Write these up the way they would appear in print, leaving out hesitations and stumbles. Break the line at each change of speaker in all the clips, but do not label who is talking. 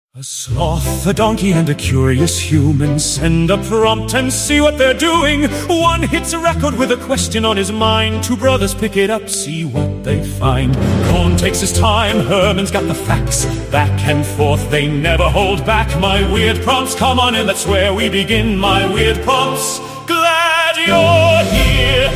A sloth, a donkey, and a curious human send a prompt and see what they're doing. One hits a record with a question on his mind. Two brothers pick it up, see what they find. Cohn takes his time, Herman's got the facts. Back and forth, they never hold back. My weird prompts, come on in, that's where we begin. My weird prompts, glad you're here.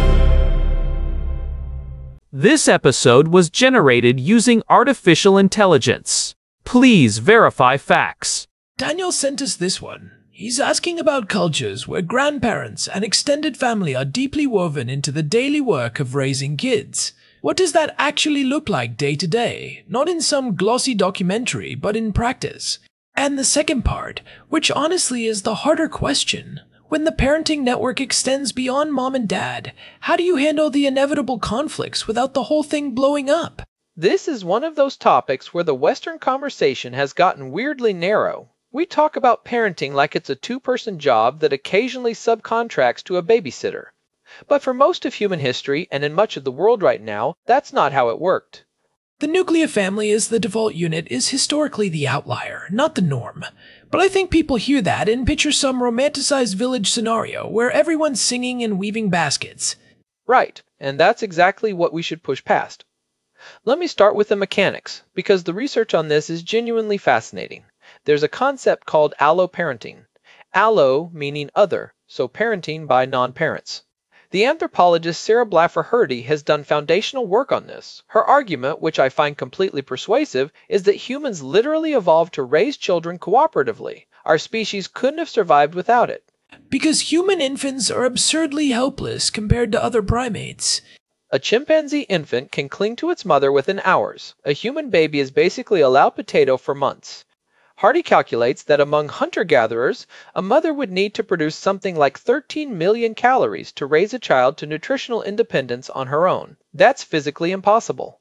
This episode was generated using artificial intelligence. Please verify facts.
Daniel sent us this one. He's asking about cultures where grandparents and extended family are deeply woven into the daily work of raising kids. What does that actually look like day to day? Not in some glossy documentary, but in practice. And the second part, which honestly is the harder question. When the parenting network extends beyond mom and dad, how do you handle the inevitable conflicts without the whole thing blowing up?
This is one of those topics where the Western conversation has gotten weirdly narrow. We talk about parenting like it's a two-person job that occasionally subcontracts to a babysitter. But for most of human history, and in much of the world right now, that's not how it worked.
The nuclear family as the default unit is historically the outlier, not the norm. But I think people hear that and picture some romanticized village scenario where everyone's singing and weaving baskets.
Right, and that's exactly what we should push past. Let me start with the mechanics, because the research on this is genuinely fascinating. There's a concept called alloparenting. Allo meaning other, so parenting by non-parents. The anthropologist Sarah Blaffer-Hrdy has done foundational work on this. Her argument, which I find completely persuasive, is that humans literally evolved to raise children cooperatively. Our species couldn't have survived without it.
Because human infants are absurdly helpless compared to other primates.
A chimpanzee infant can cling to its mother within hours. A human baby is basically a loud potato for months. Hrdy calculates that among hunter-gatherers, a mother would need to produce something like 13 million calories to raise a child to nutritional independence on her own. That's physically impossible.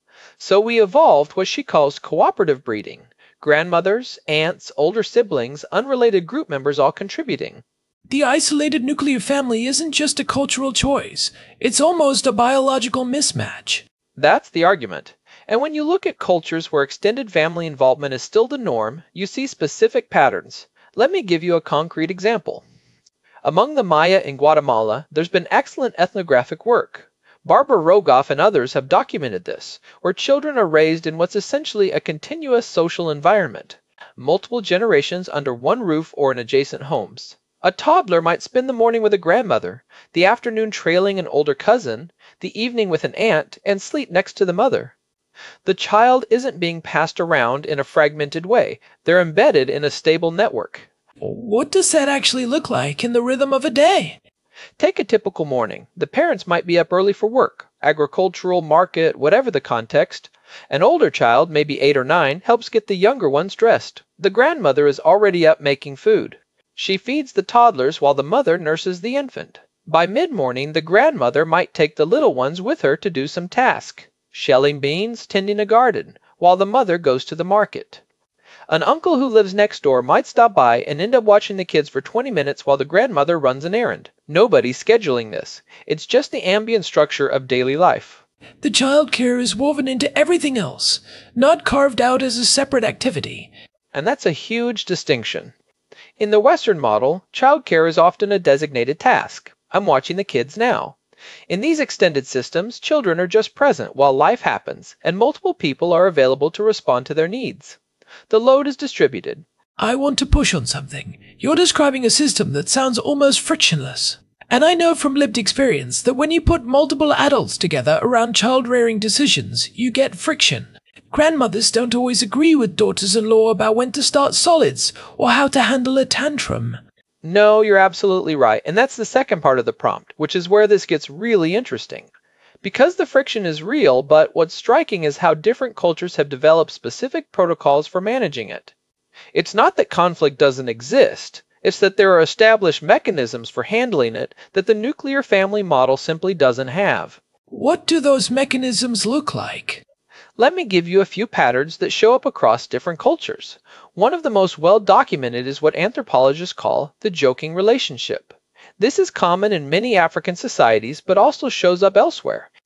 So we evolved what she calls cooperative breeding. Grandmothers, aunts, older siblings, unrelated group members all contributing.
The isolated nuclear family isn't just a cultural choice. It's almost a biological mismatch.
That's the argument. And when you look at cultures where extended family involvement is still the norm, you see specific patterns. Let me give you a concrete example. Among the Maya in Guatemala, there's been excellent ethnographic work. Barbara Rogoff and others have documented this, where children are raised in what's essentially a continuous social environment. Multiple generations under one roof or in adjacent homes. A toddler might spend the morning with a grandmother, the afternoon trailing an older cousin, the evening with an aunt, and sleep next to the mother. The child isn't being passed around in a fragmented way. They're embedded in a stable network.
What does that actually look like in the rhythm of a day?
Take a typical morning. The parents might be up early for work, agricultural, market, whatever the context. An older child, maybe 8 or 9, helps get the younger ones dressed. The grandmother is already up making food. She feeds the toddlers while the mother nurses the infant. By mid-morning, the grandmother might take the little ones with her to do some task, shelling beans, tending a garden, while the mother goes to the market. An uncle who lives next door might stop by and end up watching the kids for 20 minutes while the grandmother runs an errand. Nobody's scheduling this. It's just the ambient structure of daily life.
The child care is woven into everything else, not carved out as a separate activity.
And that's a huge distinction. In the Western model, childcare is often a designated task. I'm watching the kids now. In these extended systems, children are just present while life happens, and multiple people are available to respond to their needs. The load is distributed.
I want to push on something. You're describing a system that sounds almost frictionless. And I know from lived experience that when you put multiple adults together around child-rearing decisions, you get friction. Grandmothers don't always agree with daughters-in-law about when to start solids or how to handle a tantrum.
No, you're absolutely right, and that's the second part of the prompt, which is where this gets really interesting. Because the friction is real, but what's striking is how different cultures have developed specific protocols for managing it. It's not that conflict doesn't exist, it's that there are established mechanisms for handling it that the nuclear family model simply doesn't have.
What do those mechanisms look like?
Let me give you a few patterns that show up across different cultures. One of the most well-documented is what anthropologists call the joking relationship. This is common in many African societies, but also shows up elsewhere.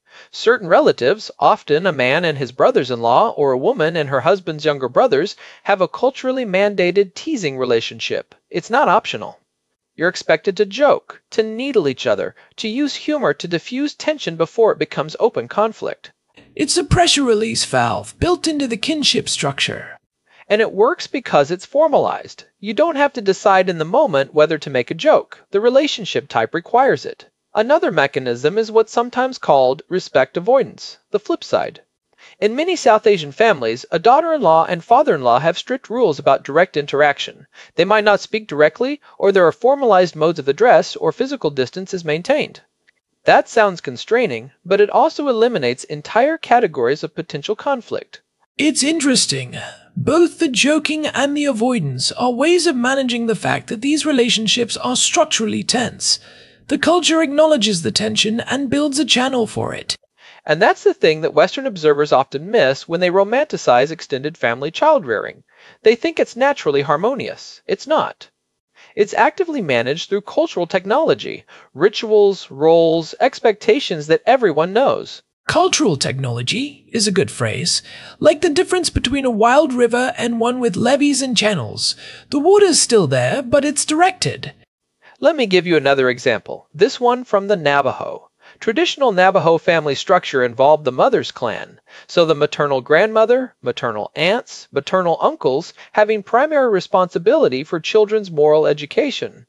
Certain relatives, often a man and his brothers-in-law or a woman and her husband's younger brothers, have a culturally mandated teasing relationship. It's not optional. You're expected to joke, to needle each other, to use humor to diffuse tension before it becomes open conflict.
It's a pressure release valve built into the kinship structure.
And it works because it's formalized. You don't have to decide in the moment whether to make a joke. The relationship type requires it. Another mechanism is what's sometimes called respect avoidance, the flip side. In many South Asian families, a daughter-in-law and father-in-law have strict rules about direct interaction. They might not speak directly, or there are formalized modes of address, or physical distance is maintained. That sounds constraining, but it also eliminates entire categories of potential conflict.
It's interesting. Both the joking and the avoidance are ways of managing the fact that these relationships are structurally tense. The culture acknowledges the tension and builds a channel for it.
And that's the thing that Western observers often miss when they romanticize extended family child rearing. They think it's naturally harmonious. It's not. It's actively managed through cultural technology, rituals, roles, expectations that everyone knows.
Cultural technology is a good phrase, like the difference between a wild river and one with levees and channels. The water's still there, but it's directed.
Let me give you another example, this one from the Navajo. Traditional Navajo family structure involved the mother's clan, so the maternal grandmother, maternal aunts, maternal uncles having primary responsibility for children's moral education.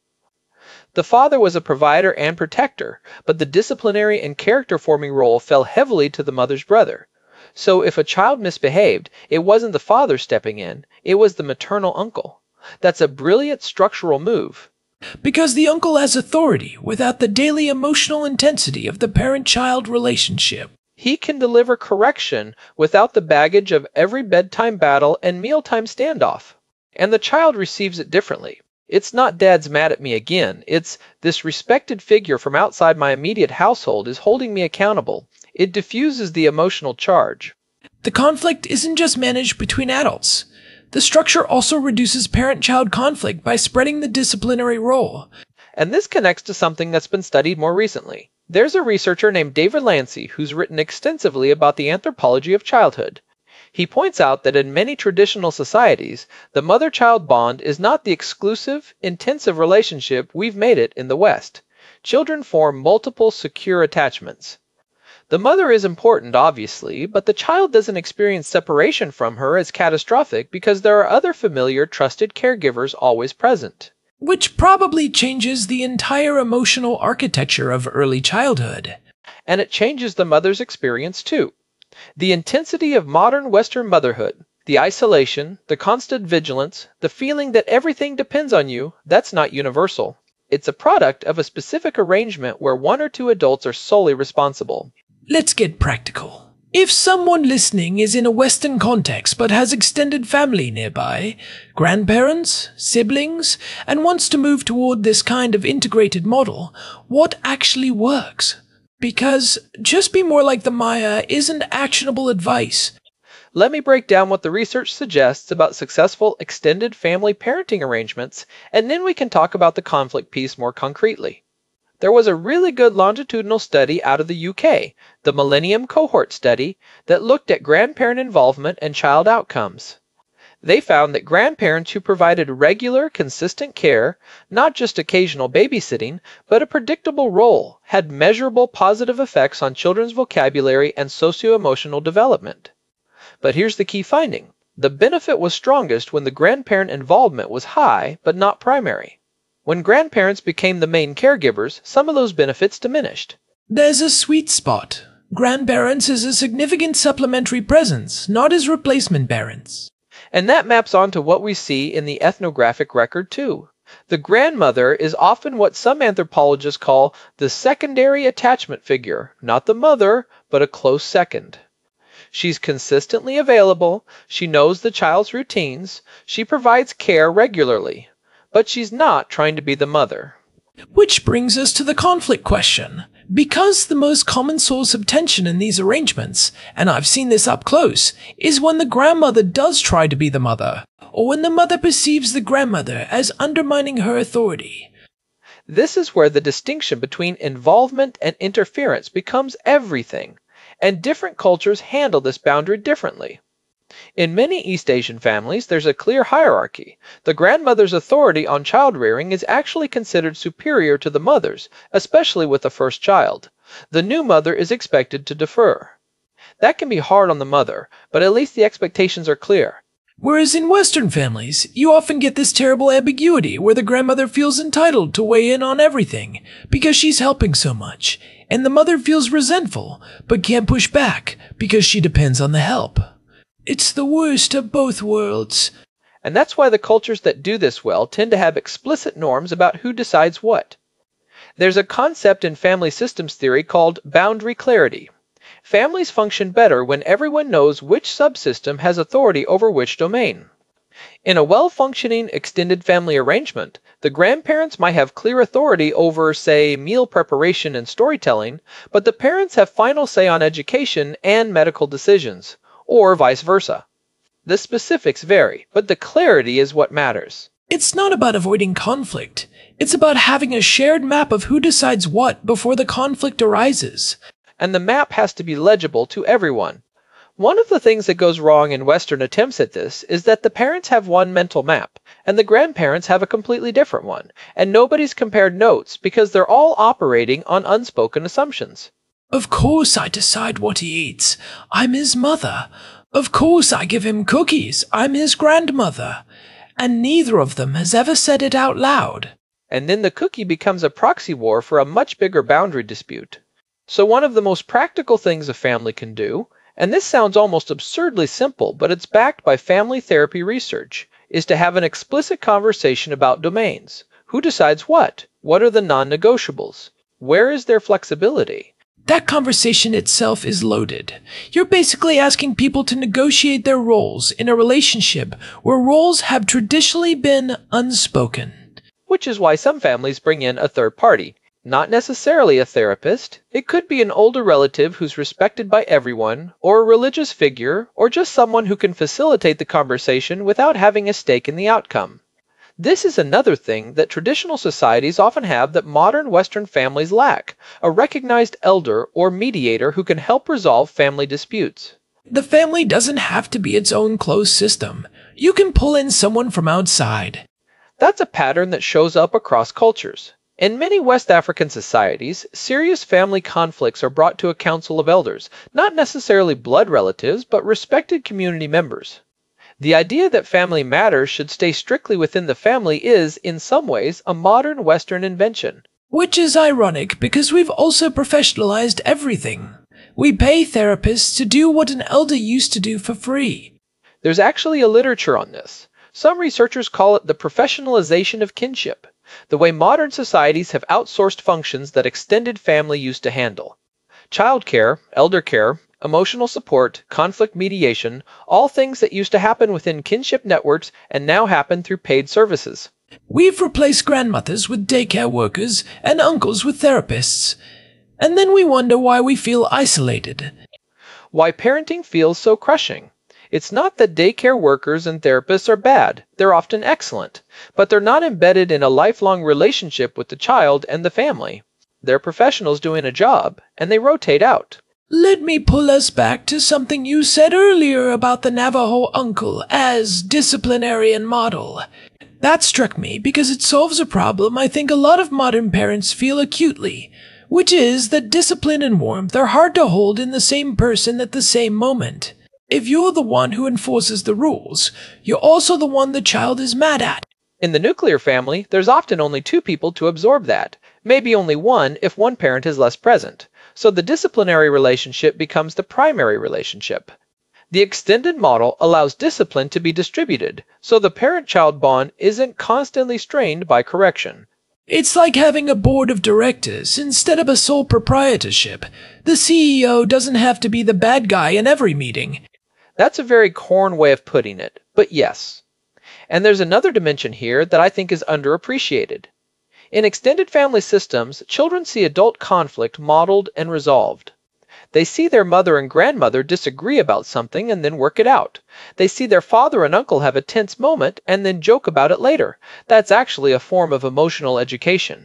The father was a provider and protector, but the disciplinary and character-forming role fell heavily to the mother's brother. So if a child misbehaved, it wasn't the father stepping in, it was the maternal uncle. That's a brilliant structural move.
Because the uncle has authority without the daily emotional intensity of the parent-child relationship.
He can deliver correction without the baggage of every bedtime battle and mealtime standoff. And the child receives it differently. It's not "Dad's mad at me again." It's "this respected figure from outside my immediate household is holding me accountable." It diffuses the emotional charge.
The conflict isn't just managed between adults. The structure also reduces parent-child conflict by spreading the disciplinary role.
And this connects to something that's been studied more recently. There's a researcher named David Lancy who's written extensively about the anthropology of childhood. He points out that in many traditional societies, the mother-child bond is not the exclusive, intensive relationship we've made it in the West. Children form multiple secure attachments. The mother is important, obviously, but the child doesn't experience separation from her as catastrophic because there are other familiar, trusted caregivers always present.
Which probably changes the entire emotional architecture of early childhood.
And it changes the mother's experience too. The intensity of modern Western motherhood, the isolation, the constant vigilance, the feeling that everything depends on you, that's not universal. It's a product of a specific arrangement where one or two adults are solely responsible.
Let's get practical. If someone listening is in a Western context but has extended family nearby, grandparents, siblings, and wants to move toward this kind of integrated model, what actually works? Because just be more like the Maya isn't actionable advice.
Let me break down what the research suggests about successful extended family parenting arrangements, and then we can talk about the conflict piece more concretely. There was a really good longitudinal study out of the UK, the Millennium Cohort Study, that looked at grandparent involvement and child outcomes. They found that grandparents who provided regular, consistent care, not just occasional babysitting, but a predictable role, had measurable positive effects on children's vocabulary and socio-emotional development. But here's the key finding. The benefit was strongest when the grandparent involvement was high, but not primary. When grandparents became the main caregivers, some of those benefits diminished.
There's a sweet spot. Grandparents is a significant supplementary presence, not as replacement parents.
And that maps onto what we see in the ethnographic record too. The grandmother is often what some anthropologists call the secondary attachment figure, not the mother, but a close second. She's consistently available, she knows the child's routines, she provides care regularly. But she's not trying to be the mother.
Which brings us to the conflict question. Because the most common source of tension in these arrangements, and I've seen this up close, is when the grandmother does try to be the mother, or when the mother perceives the grandmother as undermining her authority.
This is where the distinction between involvement and interference becomes everything. and different cultures handle this boundary differently. In many East Asian families, there's a clear hierarchy. The grandmother's authority on child rearing is actually considered superior to the mother's, especially with the first child. The new mother is expected to defer. That can be hard on the mother, but at least the expectations are clear.
Whereas in Western families, you often get this terrible ambiguity where the grandmother feels entitled to weigh in on everything because she's helping so much, and the mother feels resentful but can't push back because she depends on the help. It's the worst of both worlds.
And that's why the cultures that do this well tend to have explicit norms about who decides what. There's a concept in family systems theory called boundary clarity. Families function better when everyone knows which subsystem has authority over which domain. In a well-functioning extended family arrangement, the grandparents might have clear authority over, say, meal preparation and storytelling, but the parents have final say on education and medical decisions, or vice versa. The specifics vary, but the clarity is what matters.
It's not about avoiding conflict. It's about having a shared map of who decides what before the conflict arises.
And the map has to be legible to everyone. One of the things that goes wrong in Western attempts at this is that the parents have one mental map, and the grandparents have a completely different one, and nobody's compared notes because they're all operating on unspoken assumptions.
Of course I decide what he eats. I'm his mother. Of course I give him cookies. I'm his grandmother. And neither of them has ever said it out loud.
And then the cookie becomes a proxy war for a much bigger boundary dispute. So one of the most practical things a family can do, and this sounds almost absurdly simple, but it's backed by family therapy research, is to have an explicit conversation about domains. Who decides what? What are the non-negotiables? Where is their flexibility?
That conversation itself is loaded. You're basically asking people to negotiate their roles in a relationship where roles have traditionally been unspoken.
Which is why some families bring in a third party. Not necessarily a therapist. It could be an older relative who's respected by everyone, or a religious figure, or just someone who can facilitate the conversation without having a stake in the outcome. This is another thing that traditional societies often have that modern Western families lack, a recognized elder or mediator who can help resolve family disputes.
The family doesn't have to be its own closed system. You can pull in someone from outside.
That's a pattern that shows up across cultures. In many West African societies, serious family conflicts are brought to a council of elders, not necessarily blood relatives, but respected community members. The idea that family matters should stay strictly within the family is, in some ways, a modern Western invention.
Which is ironic because we've also professionalized everything. We pay therapists to do what an elder used to do for free.
There's actually a literature on this. Some researchers call it the professionalization of kinship, the way modern societies have outsourced functions that extended family used to handle. Childcare, elder care, emotional support, conflict mediation, all things that used to happen within kinship networks and now happen through paid services.
We've replaced grandmothers with daycare workers and uncles with therapists. And then we wonder why we feel isolated.
Why parenting feels so crushing. It's not that daycare workers and therapists are bad. They're often excellent. But they're not embedded in a lifelong relationship with the child and the family. They're professionals doing a job, and they rotate out.
Let me pull us back to something you said earlier about the Navajo uncle as disciplinarian model. That struck me because it solves a problem I think a lot of modern parents feel acutely, which is that discipline and warmth are hard to hold in the same person at the same moment. If you're the one who enforces the rules, you're also the one the child is mad at.
In the nuclear family, there's often only two people to absorb that, maybe only one if one parent is less present. So the disciplinary relationship becomes the primary relationship. The extended model allows discipline to be distributed, so the parent-child bond isn't constantly strained by correction.
It's like having a board of directors instead of a sole proprietorship. The CEO doesn't have to be the bad guy in every meeting.
That's a very corn way of putting it, but yes. And there's another dimension here that I think is underappreciated. In extended family systems, children see adult conflict modeled and resolved. They see their mother and grandmother disagree about something and then work it out. They see their father and uncle have a tense moment and then joke about it later. That's actually a form of emotional education.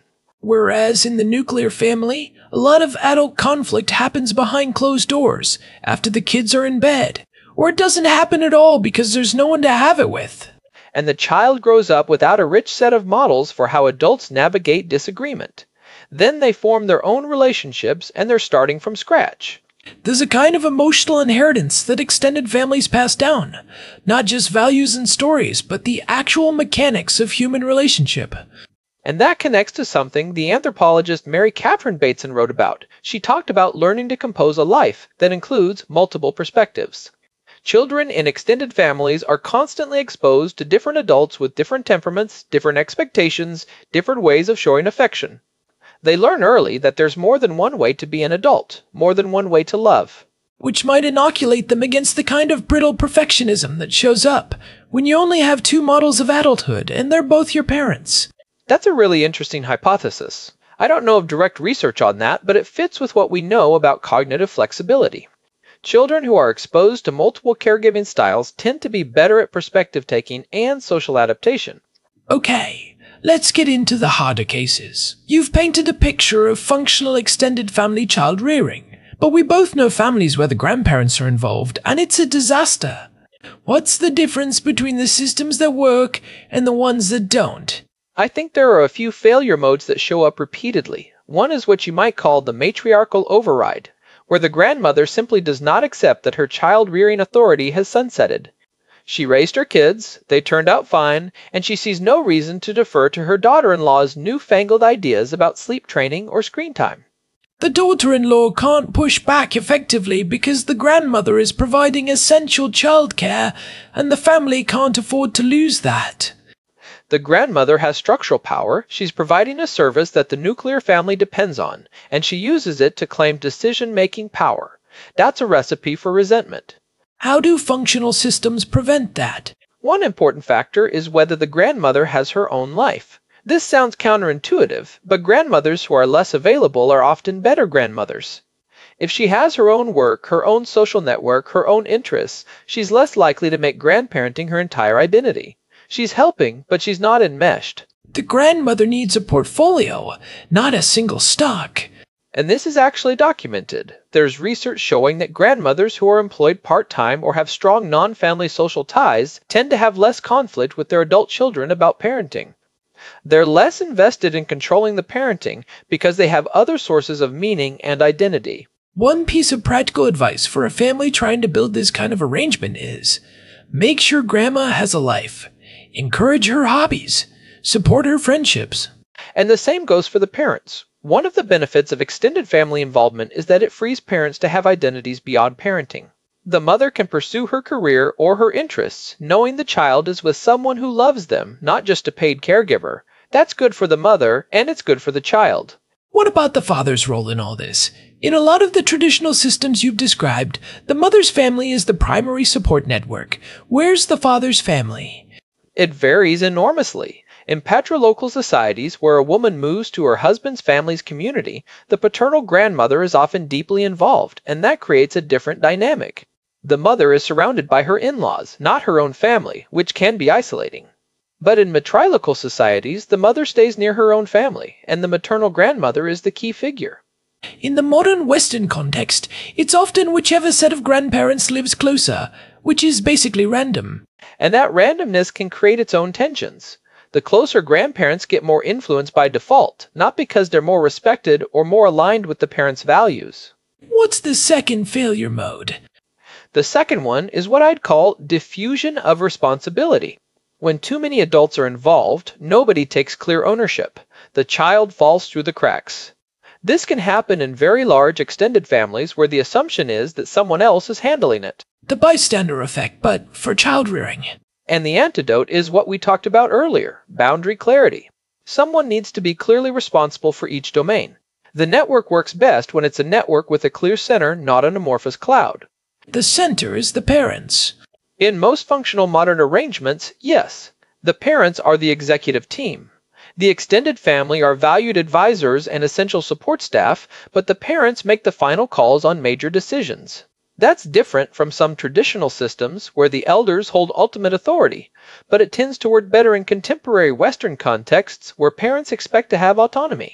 Whereas in the nuclear family, a lot of adult conflict happens behind closed doors, after the kids are in bed, or it doesn't happen at all because there's no one to have it with.
And the child grows up without a rich set of models for how adults navigate disagreement. Then they form their own relationships and they're starting from scratch.
There's a kind of emotional inheritance that extended families pass down. Not just values and stories, but the actual mechanics of human relationship.
And that connects to something the anthropologist Mary Catherine Bateson wrote about. She talked about learning to compose a life that includes multiple perspectives. Children in extended families are constantly exposed to different adults with different temperaments, different expectations, different ways of showing affection. They learn early that there's more than one way to be an adult, more than one way to love.
Which might inoculate them against the kind of brittle perfectionism that shows up when you only have two models of adulthood and they're both your parents.
That's a really interesting hypothesis. I don't know of direct research on that, but it fits with what we know about cognitive flexibility. Children who are exposed to multiple caregiving styles tend to be better at perspective taking and social adaptation.
Okay, let's get into the harder cases. You've painted a picture of functional extended family child rearing, but we both know families where the grandparents are involved, and it's a disaster. What's the difference between the systems that work and the ones that don't?
I think there are a few failure modes that show up repeatedly. One is what you might call the matriarchal override, where the grandmother simply does not accept that her child-rearing authority has sunsetted. She raised her kids, they turned out fine, and she sees no reason to defer to her daughter-in-law's newfangled ideas about sleep training or screen time.
The daughter-in-law can't push back effectively because the grandmother is providing essential childcare, and the family can't afford to lose that.
The grandmother has structural power, she's providing a service that the nuclear family depends on, and she uses it to claim decision-making power. That's a recipe for resentment.
How do functional systems prevent that?
One important factor is whether the grandmother has her own life. This sounds counterintuitive, but grandmothers who are less available are often better grandmothers. If she has her own work, her own social network, her own interests, she's less likely to make grandparenting her entire identity. She's helping, but she's not enmeshed.
The grandmother needs a portfolio, not a single stock.
And this is actually documented. There's research showing that grandmothers who are employed part-time or have strong non-family social ties tend to have less conflict with their adult children about parenting. They're less invested in controlling the parenting because they have other sources of meaning and identity.
One piece of practical advice for a family trying to build this kind of arrangement is, make sure grandma has a life. Encourage her hobbies. Support her friendships.
And the same goes for the parents. One of the benefits of extended family involvement is that it frees parents to have identities beyond parenting. The mother can pursue her career or her interests, knowing the child is with someone who loves them, not just a paid caregiver. That's good for the mother, and it's good for the child.
What about the father's role in all this? In a lot of the traditional systems you've described, the mother's family is the primary support network. Where's the father's family?
It varies enormously. In patrilocal societies where a woman moves to her husband's family's community, the paternal grandmother is often deeply involved, and that creates a different dynamic. The mother is surrounded by her in-laws, not her own family, which can be isolating. But in matrilocal societies, the mother stays near her own family, and the maternal grandmother is the key figure.
In the modern Western context, it's often whichever set of grandparents lives closer, which is basically random.
And that randomness can create its own tensions. The closer grandparents get more influence by default, not because they're more respected or more aligned with the parents' values.
What's the second failure mode?
The second one is what I'd call diffusion of responsibility. When too many adults are involved, nobody takes clear ownership. The child falls through the cracks. This can happen in very large extended families where the assumption is that someone else is handling it.
The bystander effect, but for child rearing.
And the antidote is what we talked about earlier, boundary clarity. Someone needs to be clearly responsible for each domain. The network works best when it's a network with a clear center, not an amorphous cloud.
The center is the parents.
In most functional modern arrangements, yes, the parents are the executive team. The extended family are valued advisors and essential support staff, but the parents make the final calls on major decisions. That's different from some traditional systems where the elders hold ultimate authority, but it tends to work better in contemporary Western contexts where parents expect to have autonomy.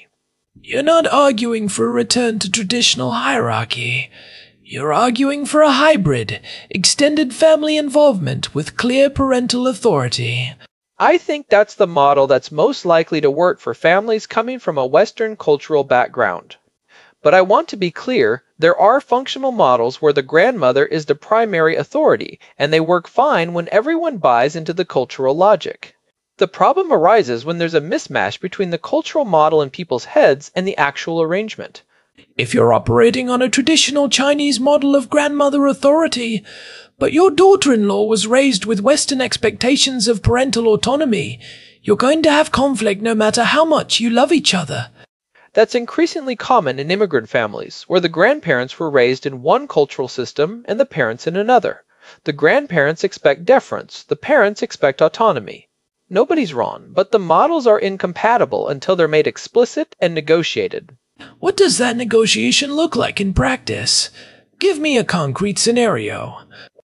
You're not arguing for a return to traditional hierarchy. You're arguing for a hybrid, extended family involvement with clear parental authority.
I think that's the model that's most likely to work for families coming from a Western cultural background. But I want to be clear, there are functional models where the grandmother is the primary authority, and they work fine when everyone buys into the cultural logic. The problem arises when there's a mismatch between the cultural model in people's heads and the actual arrangement.
If you're operating on a traditional Chinese model of grandmother authority, but your daughter-in-law was raised with Western expectations of parental autonomy, you're going to have conflict no matter how much you love each other.
That's increasingly common in immigrant families, where the grandparents were raised in one cultural system and the parents in another. The grandparents expect deference, the parents expect autonomy. Nobody's wrong, but the models are incompatible until they're made explicit and negotiated.
What does that negotiation look like in practice? Give me a concrete scenario.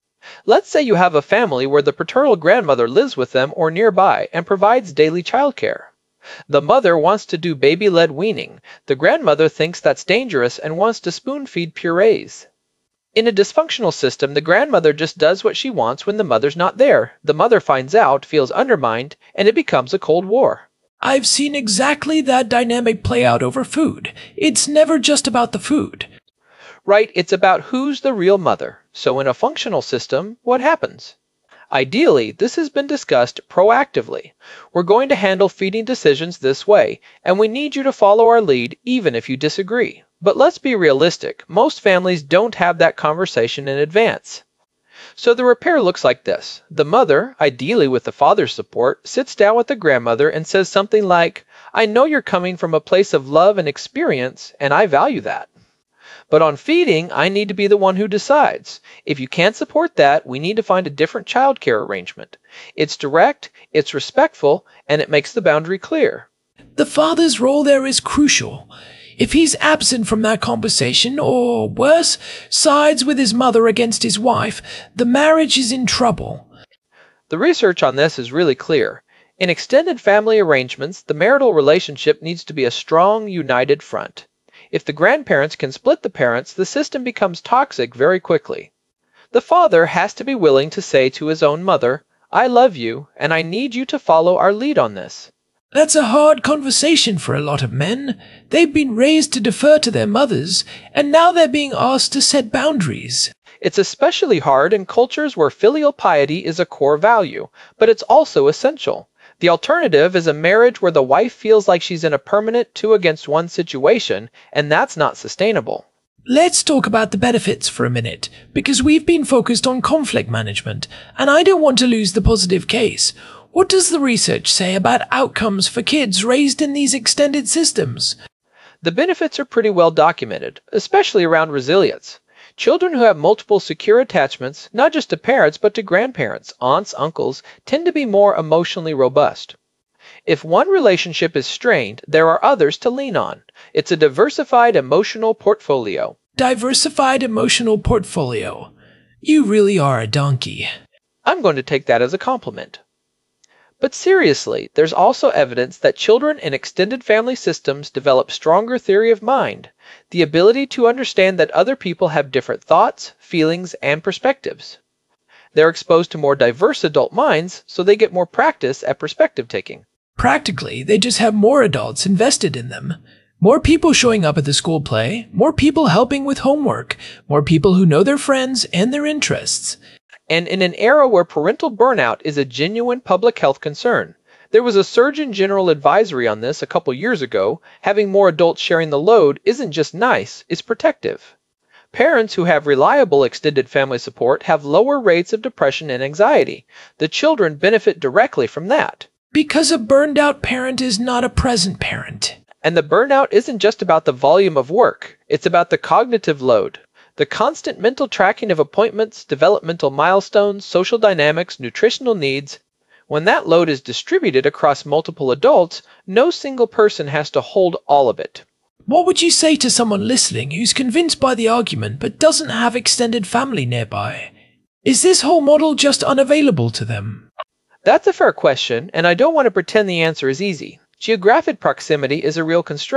Let's say you have a family where the paternal grandmother lives with them or nearby and provides daily childcare. The mother wants to do baby-led weaning. The grandmother thinks that's dangerous and wants to spoon-feed purees. In a dysfunctional system, the grandmother just does what she wants when the mother's not there. The mother finds out, feels undermined, and it becomes a Cold War.
I've seen exactly that dynamic play out over food. It's never just about the food.
Right, it's about who's the real mother. So in a functional system, what happens? Ideally, this has been discussed proactively. We're going to handle feeding decisions this way, and we need you to follow our lead even if you disagree. But let's be realistic, most families don't have that conversation in advance. So the repair looks like this. The mother, ideally with the father's support, sits down with the grandmother and says something like, "I know you're coming from a place of love and experience, and I value that. But on feeding, I need to be the one who decides. If you can't support that, we need to find a different childcare arrangement. It's direct, it's respectful, and it makes the boundary clear."
The father's role there is crucial. If he's absent from that conversation, or worse, sides with his mother against his wife, the marriage is in trouble.
The research on this is really clear. In extended family arrangements, the marital relationship needs to be a strong, united front. If the grandparents can split the parents, the system becomes toxic very quickly. The father has to be willing to say to his own mother, "I love you, and I need you to follow our lead on this."
That's a hard conversation for a lot of men. They've been raised to defer to their mothers, and now they're being asked to set boundaries.
It's especially hard in cultures where filial piety is a core value, but it's also essential. The alternative is a marriage where the wife feels like she's in a permanent 2-against-1 situation, and that's not sustainable.
Let's talk about the benefits for a minute, because we've been focused on conflict management, and I don't want to lose the positive case. What does the research say about outcomes for kids raised in these extended systems?
The benefits are pretty well documented, especially around resilience. Children who have multiple secure attachments, not just to parents but to grandparents, aunts, uncles, tend to be more emotionally robust. If one relationship is strained, there are others to lean on. It's a diversified emotional portfolio.
Diversified emotional portfolio. You really are a donkey.
I'm going to take that as a compliment. But seriously, there's also evidence that children in extended family systems develop stronger theory of mind, the ability to understand that other people have different thoughts, feelings, and perspectives. They're exposed to more diverse adult minds, so they get more practice at perspective taking.
Practically, they just have more adults invested in them. More people showing up at the school play, more people helping with homework, more people who know their friends and their interests.
And in an era where parental burnout is a genuine public health concern. There was a Surgeon General advisory on this a couple years ago. Having more adults sharing the load isn't just nice, it's protective. Parents who have reliable extended family support have lower rates of depression and anxiety. The children benefit directly from that.
Because a burned out parent is not a present parent.
And the burnout isn't just about the volume of work, it's about the cognitive load. The constant mental tracking of appointments, developmental milestones, social dynamics, nutritional needs. When that load is distributed across multiple adults, no single person has to hold all of it.
What would you say to someone listening who's convinced by the argument but doesn't have extended family nearby? Is this whole model just unavailable to them?
That's a fair question, and I don't want to pretend the answer is easy. Geographic proximity is a real constraint.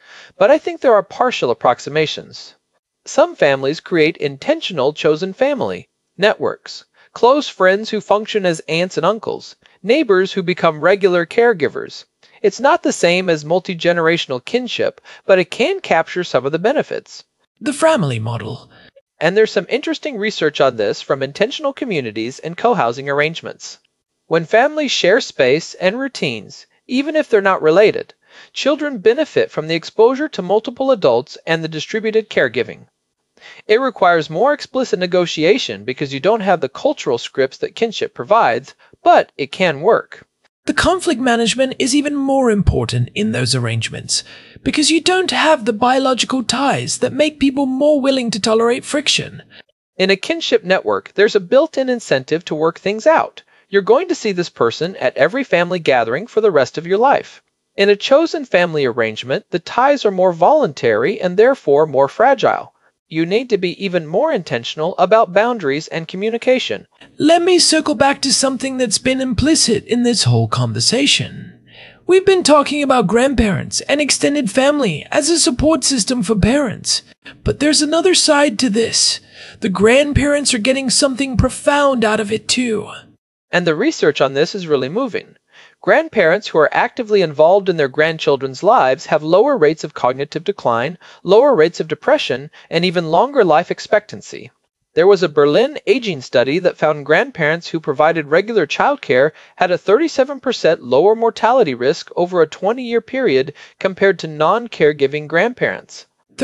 But I think there are partial approximations. Some families create intentional chosen family networks, close friends who function as aunts and uncles, neighbors who become regular caregivers. It's not the same as multi-generational kinship, but it can capture some of the benefits.
The family model.
And there's some interesting research on this from intentional communities and co-housing arrangements. When families share space and routines, even if they're not related, children benefit from the exposure to multiple adults and the distributed caregiving. It requires more explicit negotiation because you don't have the cultural scripts that kinship provides, but it can work.
The conflict management is even more important in those arrangements, because you don't have the biological ties that make people more willing to tolerate friction.
In a kinship network, there's a built-in incentive to work things out. You're going to see this person at every family gathering for the rest of your life. In a chosen family arrangement, the ties are more voluntary and therefore more fragile. You need to be even more intentional about boundaries and communication.
Let me circle back to something that's been implicit in this whole conversation. We've been talking about grandparents and extended family as a support system for parents. But there's another side to this. The grandparents are getting something profound out of it too.
And the research on this is really moving. Grandparents who are actively involved in their grandchildren's lives have lower rates of cognitive decline, lower rates of depression, and even longer life expectancy. There was a Berlin aging study that found grandparents who provided regular childcare had a 37% lower mortality risk over a 20-year period compared to non-caregiving grandparents.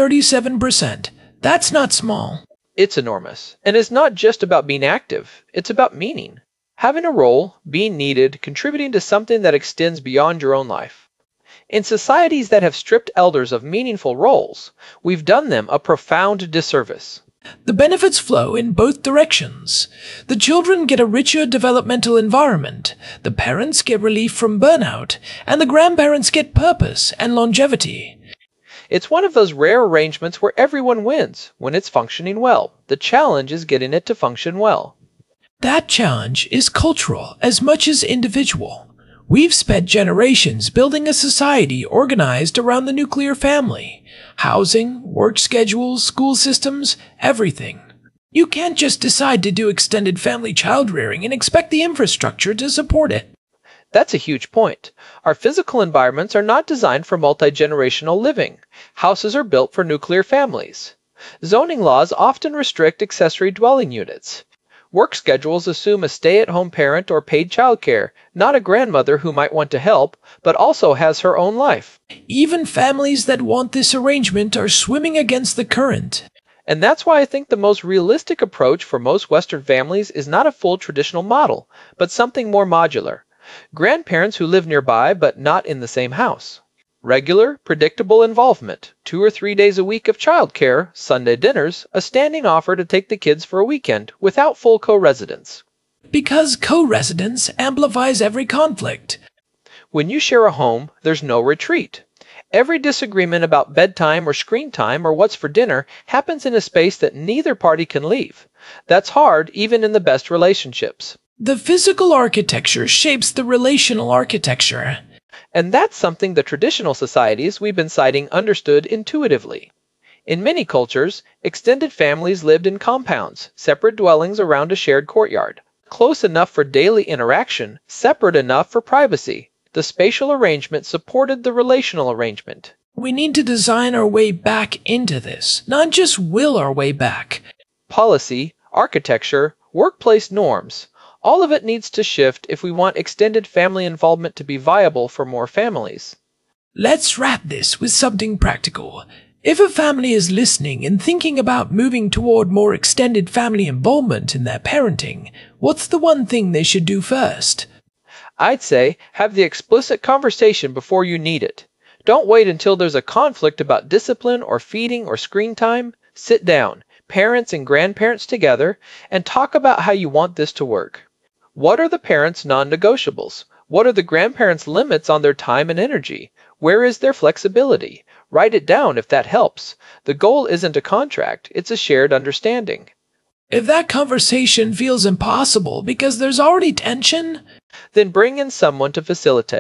37%. That's not small.
It's enormous. And it's not just about being active, it's about meaning. Having a role, being needed, contributing to something that extends beyond your own life. In societies that have stripped elders of meaningful roles, we've done them a profound disservice.
The benefits flow in both directions. The children get a richer developmental environment, the parents get relief from burnout, and the grandparents get purpose and longevity.
It's one of those rare arrangements where everyone wins when it's functioning well. The challenge is getting it to function well.
That challenge is cultural as much as individual. We've spent generations building a society organized around the nuclear family. Housing, work schedules, school systems, everything. You can't just decide to do extended family child rearing and expect the infrastructure to support it.
That's a huge point. Our physical environments are not designed for multi-generational living. Houses are built for nuclear families. Zoning laws often restrict accessory dwelling units. Work schedules assume a stay-at-home parent or paid childcare, not a grandmother who might want to help, but also has her own life.
Even families that want this arrangement are swimming against the current.
And that's why I think the most realistic approach for most Western families is not a full traditional model, but something more modular. Grandparents who live nearby but not in the same house. Regular, predictable involvement, 2 or 3 days a week of childcare, Sunday dinners, a standing offer to take the kids for a weekend without full co-residence.
Because co-residence amplifies every conflict.
When you share a home, there's no retreat. Every disagreement about bedtime or screen time or what's for dinner happens in a space that neither party can leave. That's hard even in the best relationships.
The physical architecture shapes the relational architecture.
And that's something the traditional societies we've been citing understood intuitively. In many cultures, extended families lived in compounds, separate dwellings around a shared courtyard. Close enough for daily interaction, separate enough for privacy. The spatial arrangement supported the relational arrangement.
We need to design our way back into this, not just will our way back.
Policy, architecture, workplace norms. All of it needs to shift if we want extended family involvement to be viable for more families.
Let's wrap this with something practical. If a family is listening and thinking about moving toward more extended family involvement in their parenting, what's the one thing they should do first?
I'd say have the explicit conversation before you need it. Don't wait until there's a conflict about discipline or feeding or screen time. Sit down, parents and grandparents together, and talk about how you want this to work. What are the parents' non-negotiables? What are the grandparents' limits on their time and energy? Where is their flexibility? Write it down if that helps. The goal isn't a contract, it's a shared understanding.
If that conversation feels impossible because there's already tension,
then bring in someone to facilitate.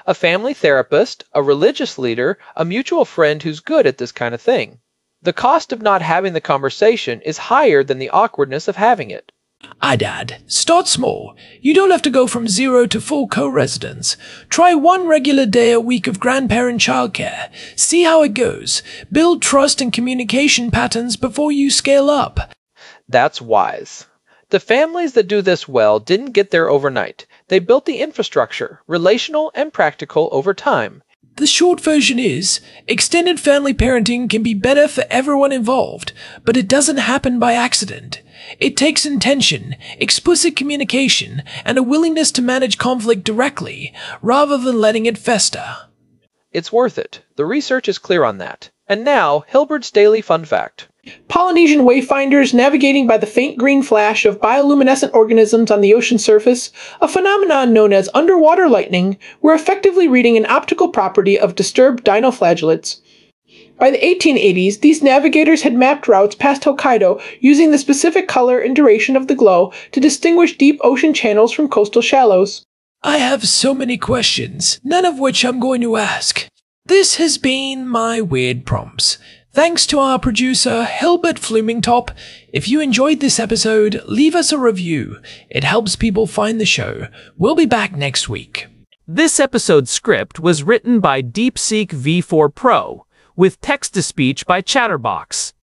A family therapist, a religious leader, a mutual friend who's good at this kind of thing. The cost of not having the conversation is higher than the awkwardness of having it.
I'd add, start small. You don't have to go from 0 to full co-residence. Try 1 regular day a week of grandparent childcare. See how it goes. Build trust and communication patterns before you scale up.
That's wise. The families that do this well didn't get there overnight. They built the infrastructure, relational and practical, over time.
The short version is, extended family parenting can be better for everyone involved, but it doesn't happen by accident. It takes intention, explicit communication, and a willingness to manage conflict directly, rather than letting it fester.
It's worth it. The research is clear on that. And now, Hilbert's Daily Fun Fact.
Polynesian wayfinders navigating by the faint green flash of bioluminescent organisms on the ocean surface, a phenomenon known as underwater lightning, were effectively reading an optical property of disturbed dinoflagellates. By the 1880s, these navigators had mapped routes past Hokkaido using the specific color and duration of the glow to distinguish deep ocean channels from coastal shallows.
I have so many questions, none of which I'm going to ask. This has been my Weird Prompts. Thanks to our producer, Hilbert Flumingtop. If you enjoyed this episode, leave us a review. It helps people find the show. We'll be back next week.
This episode's script was written by DeepSeek V4 Pro, with text-to-speech by Chatterbox.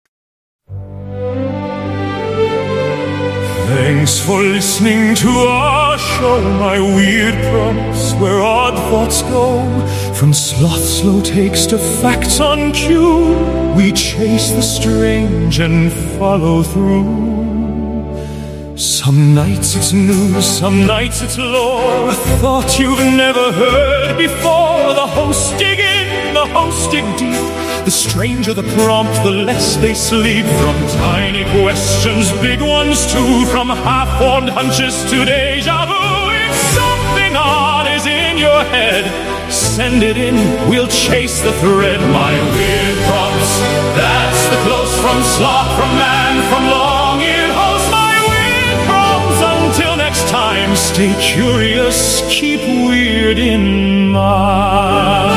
Thanks for listening to our show, my weird prompts, where odd thoughts go. From sloth slow takes to facts on cue, we chase the strange and follow through. Some nights it's news, some nights it's lore, a thought you've never heard before. The hosts dig in, the hosts dig deep. The stranger the prompt, the less they sleep. From tiny questions, big ones too. From half-formed hunches to deja vu. If something odd is in your head, send it in, we'll chase the thread. My weird prompts, that's the close from sloth, from man, from long-eared host. My weird prompts, until next time, stay curious, keep weird in mind.